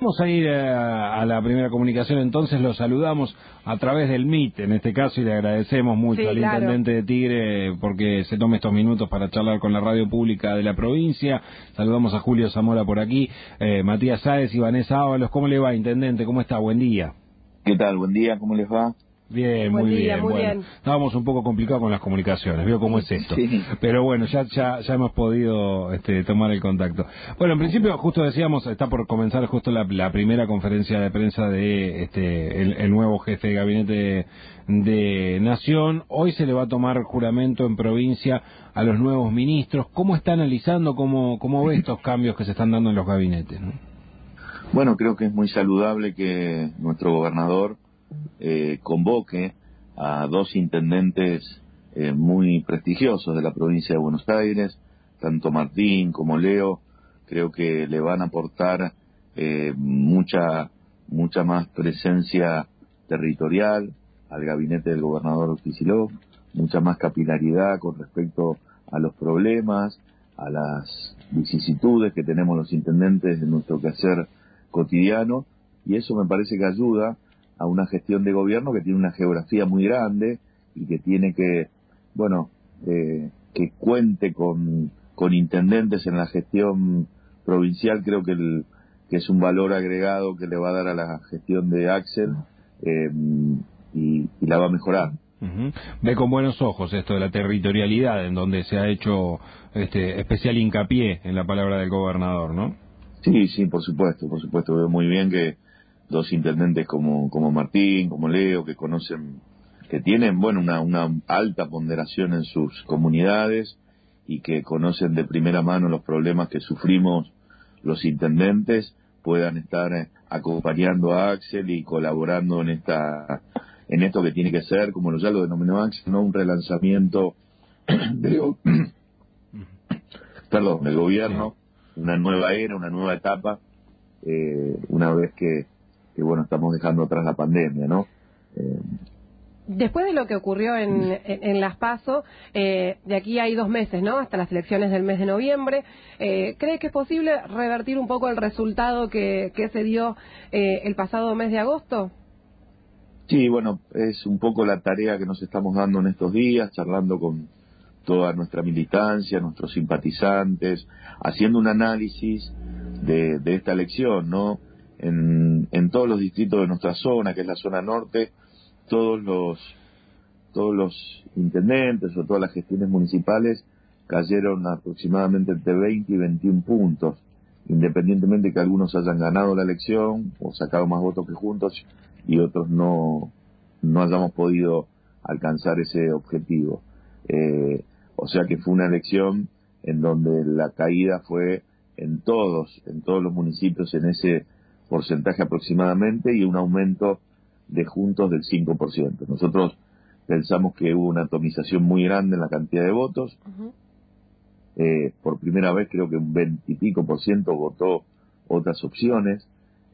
Vamos a ir a la primera comunicación, entonces lo saludamos a través del Meet, en este caso, y le agradecemos mucho al intendente de Tigre porque se tome estos minutos para charlar con la radio pública de la provincia. Saludamos a Julio Zamora por aquí, Matías Sáez y Vanessa Ábalos. ¿Cómo le va, intendente? ¿Cómo está? Buen día. ¿Qué tal? Buen día, ¿cómo les va? Bien, muy bien. Bueno, estábamos un poco complicados con las comunicaciones, veo cómo es esto. Sí. Pero bueno, ya hemos podido tomar el contacto. Bueno, en principio, justo decíamos, está por comenzar justo la primera conferencia de prensa de el nuevo jefe de gabinete de Nación. Hoy se le va a tomar juramento en provincia a los nuevos ministros. ¿Cómo está analizando, cómo ve estos cambios que se están dando en los gabinetes, ¿no? Bueno, creo que es muy saludable que nuestro gobernador convoque a dos intendentes muy prestigiosos de la provincia de Buenos Aires, tanto Martín como Leo. Creo que le van a aportar mucha más presencia territorial al gabinete del gobernador Kicillof, mucha más capilaridad con respecto a los problemas, a las vicisitudes que tenemos los intendentes en nuestro quehacer cotidiano, y eso me parece que ayuda a una gestión de gobierno que tiene una geografía muy grande y que tiene que, que cuente con intendentes en la gestión provincial. Creo que es un valor agregado que le va a dar a la gestión de Axel y la va a mejorar. Uh-huh. Ve con buenos ojos esto de la territorialidad, en donde se ha hecho especial hincapié en la palabra del gobernador, ¿no? Sí, por supuesto. Veo muy bien que dos intendentes como Martín, como Leo, que conocen, que tienen, una alta ponderación en sus comunidades y que conocen de primera mano los problemas que sufrimos los intendentes, puedan estar acompañando a Axel y colaborando en esto que tiene que ser, como ya lo denominó Axel, no un relanzamiento del gobierno, una nueva era, una nueva etapa, una vez que estamos dejando atrás la pandemia, ¿no? Después de lo que ocurrió en las PASO, de aquí hay 2 meses, ¿no? Hasta las elecciones del mes de noviembre. ¿Cree que es posible revertir un poco el resultado que se dio el pasado mes de agosto? Sí, es un poco la tarea que nos estamos dando en estos días, charlando con toda nuestra militancia, nuestros simpatizantes, haciendo un análisis de esta elección, ¿no? En todos los distritos de nuestra zona, que es la zona norte, todos los intendentes o todas las gestiones municipales cayeron aproximadamente entre 20 y 21 puntos, independientemente que algunos hayan ganado la elección o sacado más votos que juntos y otros no hayamos podido alcanzar ese objetivo. O sea que fue una elección en donde la caída fue en todos los municipios en ese porcentaje aproximadamente, y un aumento de juntos del 5%. Nosotros pensamos que hubo una atomización muy grande en la cantidad de votos. Uh-huh. Por primera vez creo que un 20 y pico % votó otras opciones.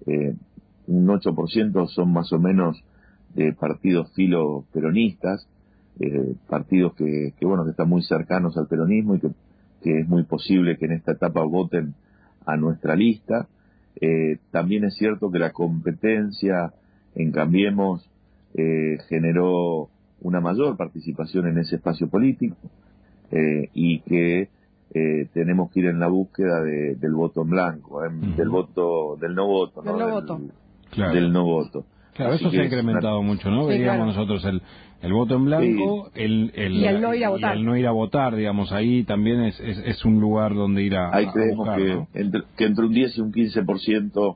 Un 8% son más o menos de partidos filo peronistas, partidos que están muy cercanos al peronismo y que es muy posible que en esta etapa voten a nuestra lista. También es cierto que la competencia en Cambiemos generó una mayor participación en ese espacio político, y que tenemos que ir en la búsqueda del voto en blanco, uh-huh. del no voto, ¿no? Del no voto. Claro, así eso se ha incrementado mucho, ¿no? Sí, veíamos nosotros el voto en blanco, sí. Y el no ir a votar. Y el no ir a votar, digamos, ahí también es un lugar donde ir a ahí creemos buscar, que, ¿no? entre un 10 y un 15%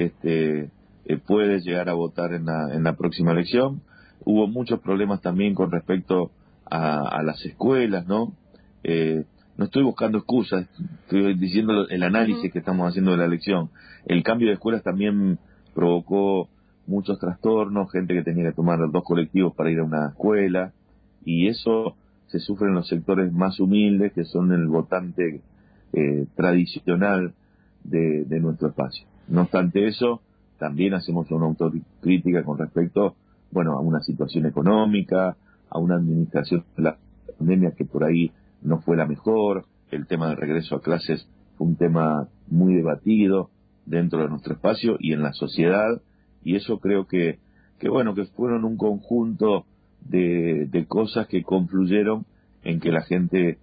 puede llegar a votar en la próxima elección. Hubo muchos problemas también con respecto a las escuelas, ¿no? No estoy buscando excusas, estoy diciendo el análisis uh-huh. que estamos haciendo de la elección. El cambio de escuelas también provocó muchos trastornos, gente que tenía que tomar 2 colectivos para ir a una escuela, y eso se sufre en los sectores más humildes, que son el votante tradicional de nuestro espacio. No obstante eso, también hacemos una autocrítica con respecto, a una situación económica, a una administración de la pandemia que por ahí no fue la mejor. El tema del regreso a clases fue un tema muy debatido, dentro de nuestro espacio y en la sociedad, y eso creo que bueno, que fueron un conjunto de cosas que confluyeron en que la gente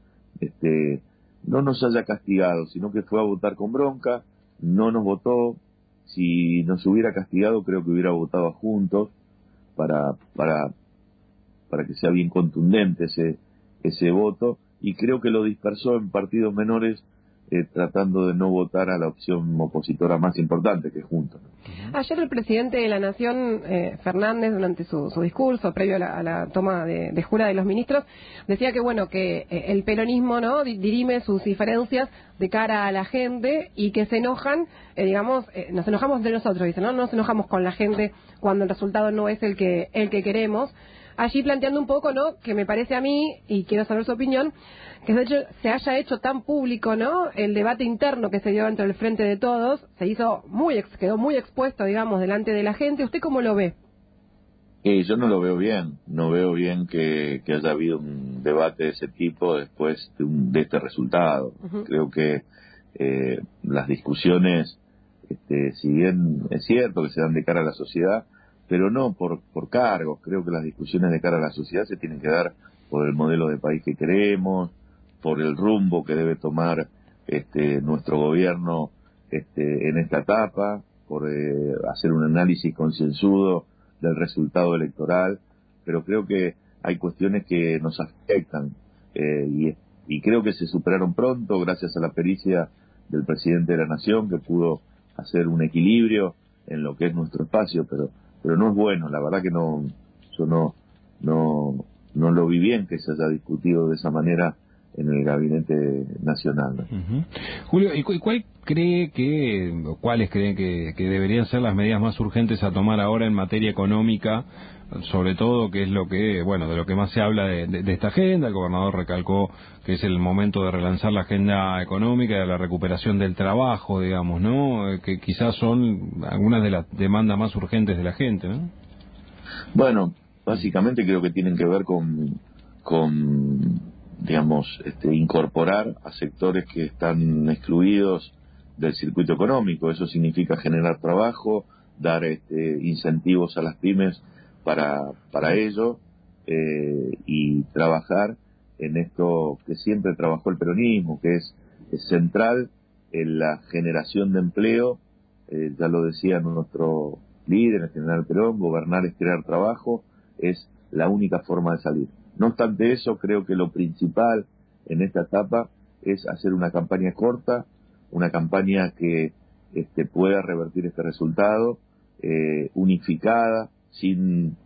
no nos haya castigado, sino que fue a votar con bronca, no nos votó. Si nos hubiera castigado, creo que hubiera votado juntos para que sea bien contundente ese voto, y creo que lo dispersó en partidos menores, tratando de no votar a la opción opositora más importante, que es Juntos. Ayer el presidente de la Nación, Fernández, durante su discurso previo a la toma de jura de los ministros, decía que bueno, que el peronismo no dirime sus diferencias de cara a la gente y que se enojan, nos enojamos entre nosotros, dice, no nos enojamos con la gente cuando el resultado no es el que queremos. Allí planteando un poco, ¿no?, que me parece a mí, y quiero saber su opinión, que se haya hecho tan público, ¿no?, el debate interno que se dio entre el Frente de Todos, quedó muy expuesto, digamos, delante de la gente. ¿Usted cómo lo ve? Yo no lo veo bien, no veo bien que haya habido un debate de ese tipo después de este resultado. Uh-huh. Creo que las discusiones, si bien es cierto que se dan de cara a la sociedad, pero no por cargos. Creo que las discusiones de cara a la sociedad se tienen que dar por el modelo de país que queremos, por el rumbo que debe tomar nuestro gobierno en esta etapa, por hacer un análisis concienzudo del resultado electoral, pero creo que hay cuestiones que nos afectan, y creo que se superaron pronto gracias a la pericia del presidente de la Nación, que pudo hacer un equilibrio en lo que es nuestro espacio, pero no es bueno. La verdad que yo no lo vi bien que se haya discutido de esa manera en el gabinete nacional, ¿no? Uh-huh. Julio, ¿y cuáles creen que deberían ser las medidas más urgentes a tomar ahora en materia económica, sobre todo, que es lo que, bueno, de lo que más se habla de esta agenda? El gobernador recalcó que es el momento de relanzar la agenda económica y de la recuperación del trabajo, digamos, ¿no?, que quizás son algunas de las demandas más urgentes de la gente, ¿no? Bueno, básicamente creo que tienen que ver con digamos, incorporar a sectores que están excluidos del circuito económico. Eso significa generar trabajo, dar incentivos a las pymes para ello, y trabajar en esto que siempre trabajó el peronismo, que es central en la generación de empleo. Ya lo decía nuestro líder, el general Perón, gobernar es crear trabajo, es la única forma de salir. No obstante eso, creo que lo principal en esta etapa es hacer una campaña corta, una campaña que pueda revertir este resultado, unificada, sin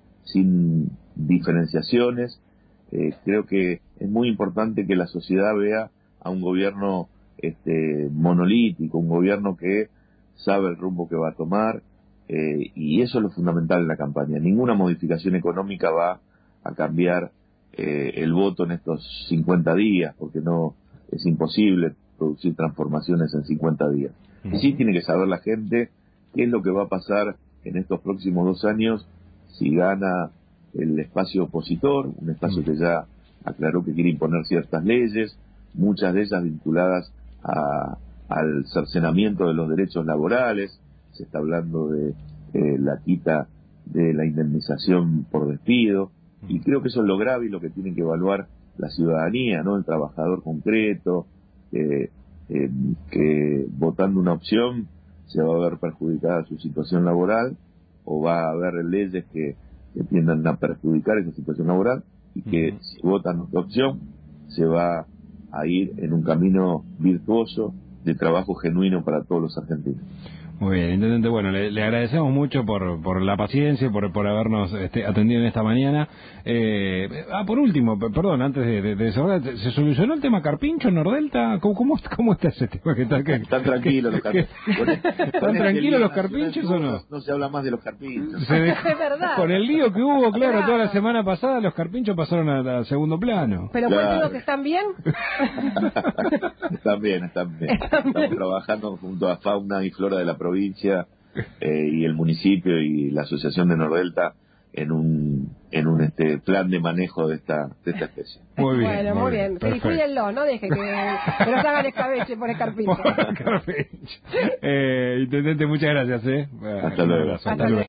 diferenciaciones. Creo que es muy importante que la sociedad vea a un gobierno monolítico, un gobierno que sabe el rumbo que va a tomar, y eso es lo fundamental en la campaña. Ninguna modificación económica va a cambiar el voto en estos 50 días, porque no es imposible producir transformaciones en 50 días. Y sí tiene que saber la gente qué es lo que va a pasar en estos próximos 2 años si gana el espacio opositor, un espacio que ya aclaró que quiere imponer ciertas leyes, muchas de ellas vinculadas al cercenamiento de los derechos laborales. Se está hablando de la quita de la indemnización por despido, y creo que eso es lo grave y lo que tiene que evaluar la ciudadanía, ¿no? El trabajador concreto, que votando una opción se va a ver perjudicada su situación laboral, o va a haber leyes que tiendan a perjudicar esa situación laboral, y que si votan otra opción se va a ir en un camino virtuoso de trabajo genuino para todos los argentinos. Muy bien, intendente, bueno, le agradecemos mucho por la paciencia, por habernos atendido en esta mañana. Por último, perdón, antes de cerrar, ¿se solucionó el tema Carpincho en Nordelta? ¿Cómo está ese tema? ¿Están tranquilos los carpinchos? ¿Están tranquilos los carpinchos o no? No se habla más de los carpinchos. Es verdad. Con el lío que hubo, claro, toda la semana pasada, los carpinchos pasaron a segundo plano. Pero cuéntenos que están bien. Están bien. Estamos trabajando junto a fauna y flora de la provincia, y el municipio y la Asociación de Nordelta, en un plan de manejo de esta especie. Muy bien. Bueno, muy bien. Cuídenlo, no deje que nos hagan escabeche por escarpincho. Intendente, muchas gracias. Hasta luego. Hasta luego.